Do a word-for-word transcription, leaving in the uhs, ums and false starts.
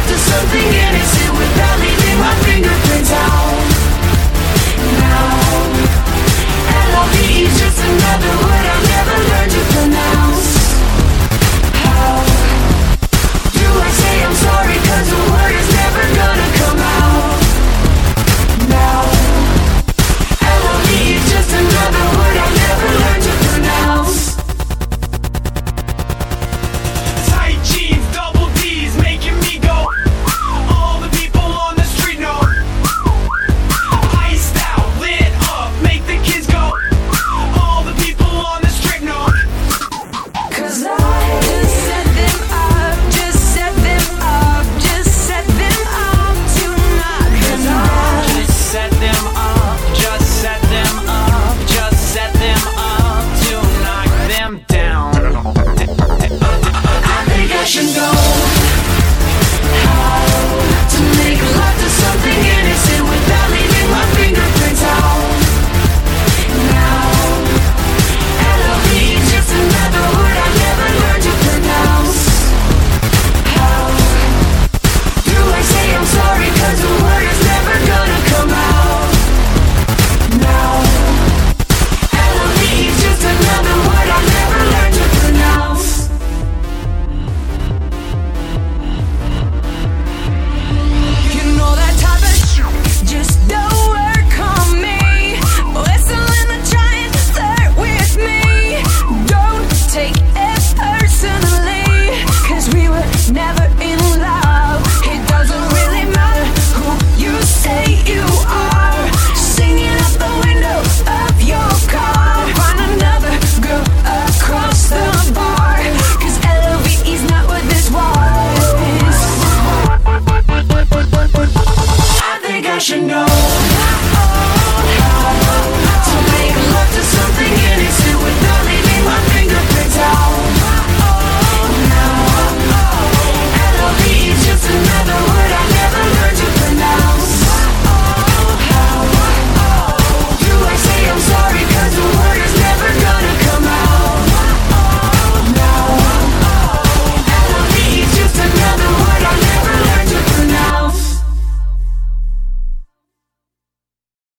to something innocent without leaving my fingerprints out. Now L O V E is just another word I'll never learn to pronounce. How do I say I'm sorry, cause the word is never gonna come out. Now L O V E is just another word I'll never learn to pronounce. Tight jeans, double D's, making me go. All the people on the street know. Iced out, lit up, make the kids go. All the people on the street know. Cause I just set them up, just set them up, just set them up to knock them down. Just set them up, just set them up, just set them up to knock them down. I think I should go.